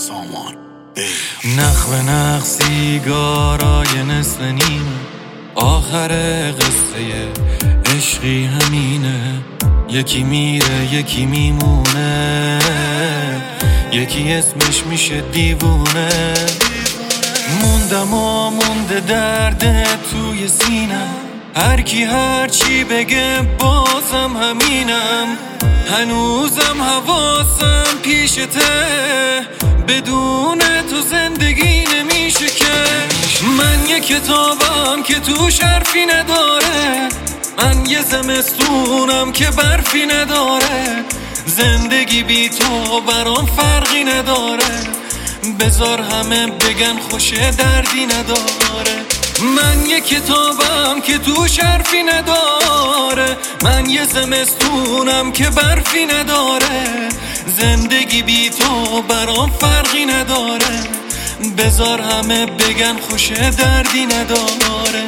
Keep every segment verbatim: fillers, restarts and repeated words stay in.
سامان نخ به نخ سیگارای نصف نیمه، آخر قصه عشقی همینه. یکی میره یکی میمونه، یکی اسمش میشه دیوونه. موندم و مونده درد توی سینم، هر کی هر چی بگه بازم همینم. هنوزم حواسم پیشته، بدون تو زندگی نمیشه که. من یه کتابم که توش حرفی نداره، من یه زمستونم که برفی نداره. زندگی بی تو برام فرقی نداره، بذار همه بگن خوشه دردی نداره. من یه کتابم که توش حرفی نداره، من یه زمستونم که برفی نداره. زندگی بی تو برام فرقی نداره، بذار همه بگن خوشه دردی نداره.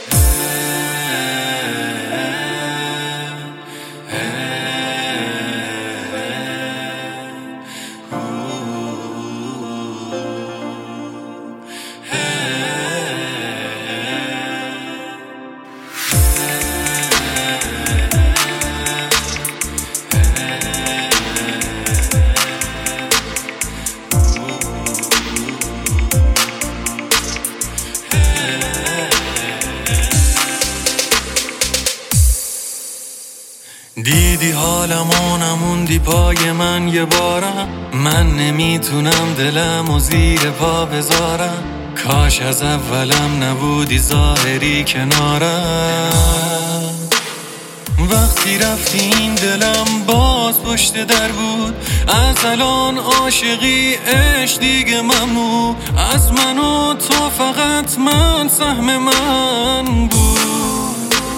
دیدی حالمو نموندی پای من یه بارم، من نمیتونم دلم و زیر پا بذارم. کاش از اولم نبودی ظاهری کنارم. وقتی رفتی این دلم باز پشت در بود، از الان عاشقی عشق دیگه ممنوع. از من و تو فقط من سهم من بود.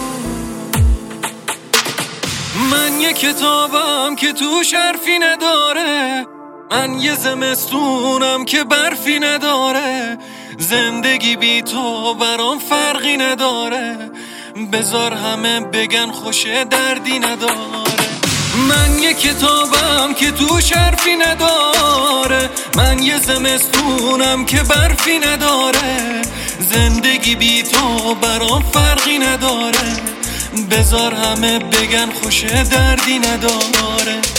من یه کتابم که توش حرفی نداره، من یه زمستونم که برفی نداره. زندگی بی تو برام فرقی نداره، بذار همه بگن خوشه دردی نداره. من یه کتابم که توش حرفی نداره، من یه زمستونم که برفی نداره. زندگی بی تو برام فرقی نداره، بذار همه بگن خوشه دردی نداره.